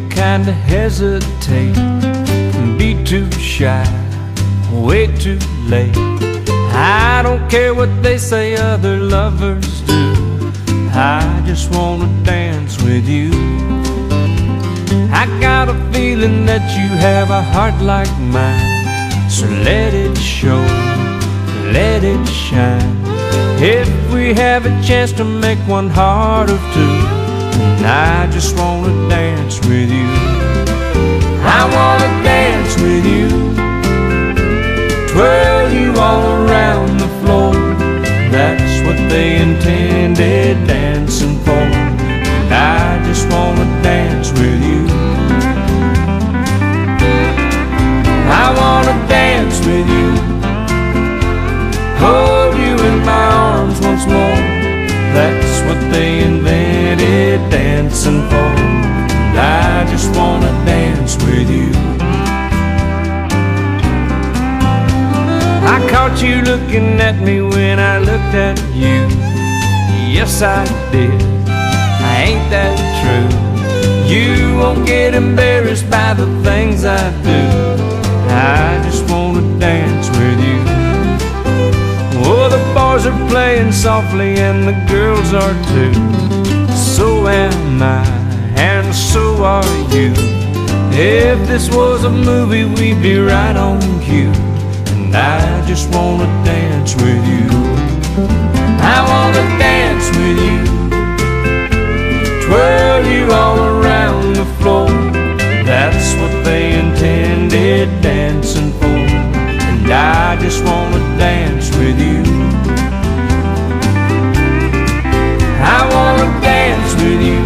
kinda hesitate and be too shy, way too late. I don't care what they say other lovers do, I just wanna dance with you. I got a feeling that you have a heart like mine, so let it show, let it shine. If we have a chance to make one heart of two, and I just wanna dance with you. I wanna dance with you, twirl you all around the floor. That's what they intended dancing for, and I just wanna dance with you. I wanna dance with you, hold you in my arms once more. That's what they invented dancing for, and I just wanna dance with you. I caught you looking at me when I looked at you. Yes, I did. Ain't that true? You won't get embarrassed by the things I do. I just wanna dance with you. Oh, the boys are playing softly and the girls are too. So am I, and so are you. If this was a movie, we'd be right on cue, and I just wanna dance with you. I wanna dance with you, twirl you all around the floor. That's what they intended dancing for, and I just wanna dance with you. I wanna dance with you,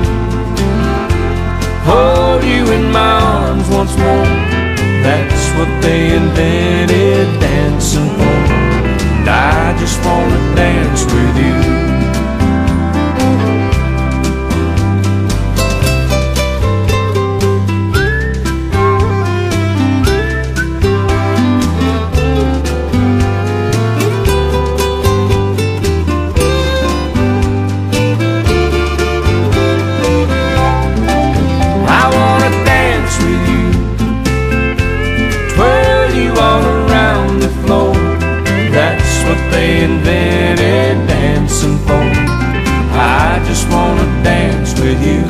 hold you in my arms once more. That's what they invented dancing for, and I just wanna dance with you. They invented dancing for, I just wanna dance with you.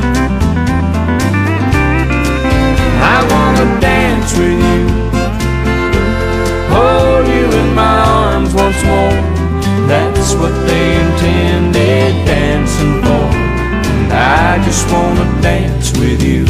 I wanna dance with you, hold you in my arms once more. That's what they intended dancing for, and I just wanna dance with you.